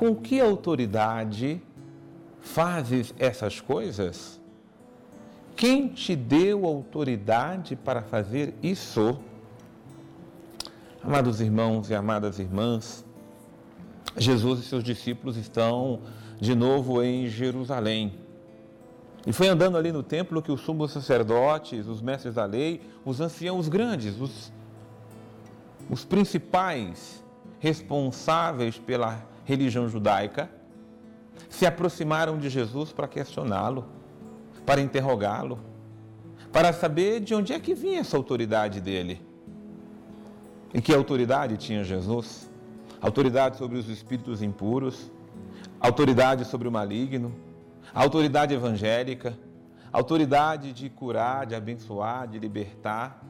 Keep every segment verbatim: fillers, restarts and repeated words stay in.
com que autoridade fazes essas coisas? Quem te deu autoridade para fazer isso? Amados irmãos e amadas irmãs, Jesus e seus discípulos estão de novo em Jerusalém. E foi andando ali no templo que os sumos sacerdotes, os mestres da lei, os anciãos grandes, os, os principais responsáveis pela religião judaica, se aproximaram de Jesus para questioná-lo, para interrogá-lo, para saber de onde é que vinha essa autoridade dele. E que autoridade tinha Jesus? Autoridade sobre os espíritos impuros, autoridade sobre o maligno, autoridade evangélica, autoridade de curar, de abençoar, de libertar,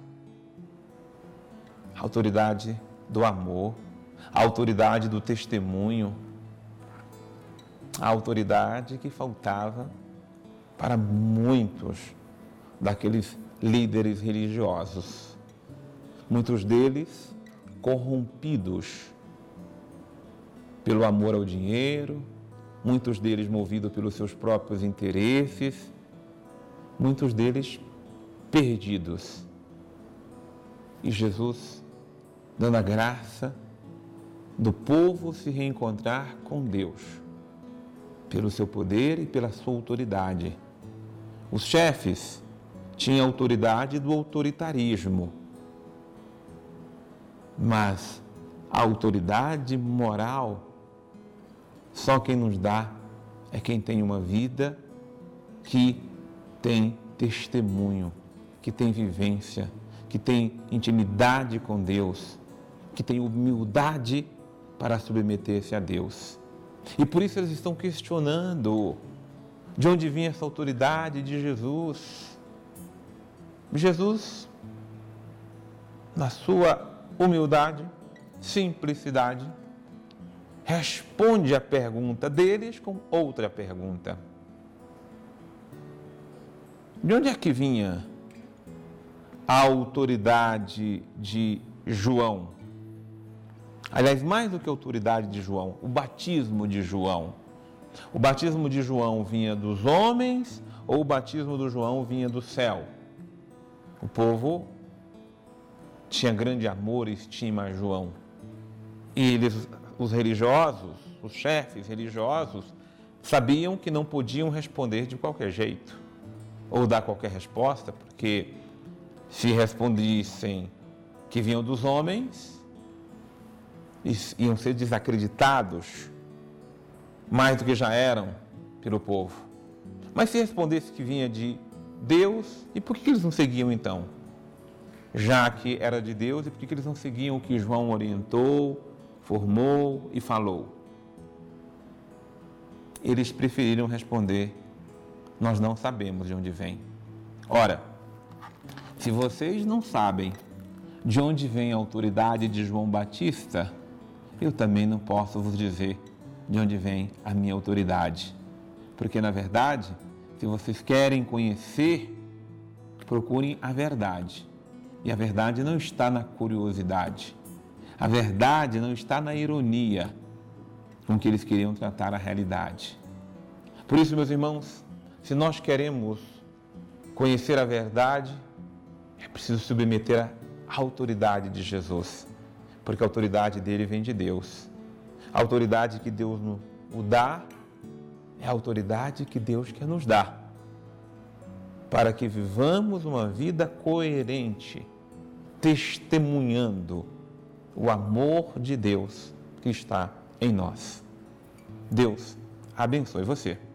autoridade do amor, autoridade do testemunho, a autoridade que faltava para muitos daqueles líderes religiosos, muitos deles corrompidos pelo amor ao dinheiro, muitos deles movidos pelos seus próprios interesses, muitos deles perdidos. E Jesus dando a graça do povo se reencontrar com Deus, pelo seu poder e pela sua autoridade. Os chefes tinham autoridade do autoritarismo, mas a autoridade moral, só quem nos dá é quem tem uma vida que tem testemunho, que tem vivência, que tem intimidade com Deus, que tem humildade para submeter-se a Deus. E por isso eles estão questionando de onde vinha essa autoridade de Jesus. Jesus, na sua humildade, simplicidade, responde a pergunta deles com outra pergunta. De onde é que vinha a autoridade de João? Aliás, mais do que a autoridade de João, o batismo de João. O batismo de João vinha dos homens ou o batismo de João vinha do céu? O povo tinha grande amor e estima a João. E eles, os religiosos, os chefes religiosos, sabiam que não podiam responder de qualquer jeito ou dar qualquer resposta, porque se respondissem que vinham dos homens, iam ser desacreditados mais do que já eram pelo povo. Mas se respondesse que vinha de Deus, e por que eles não seguiam então? Já que era de Deus, e por que eles não seguiam o que João orientou, formou e falou? Eles preferiram responder: nós não sabemos de onde vem. Ora, se vocês não sabem de onde vem a autoridade de João Batista, eu também não posso vos dizer de onde vem a minha autoridade. Porque, na verdade, se vocês querem conhecer, procurem a verdade. E a verdade não está na curiosidade. A verdade não está na ironia com que eles queriam tratar a realidade. Por isso, meus irmãos, se nós queremos conhecer a verdade, é preciso submeter à autoridade de Jesus, porque a autoridade dele vem de Deus. A autoridade que Deus nos dá é a autoridade que Deus quer nos dar, para que vivamos uma vida coerente, testemunhando o amor de Deus que está em nós. Deus abençoe você.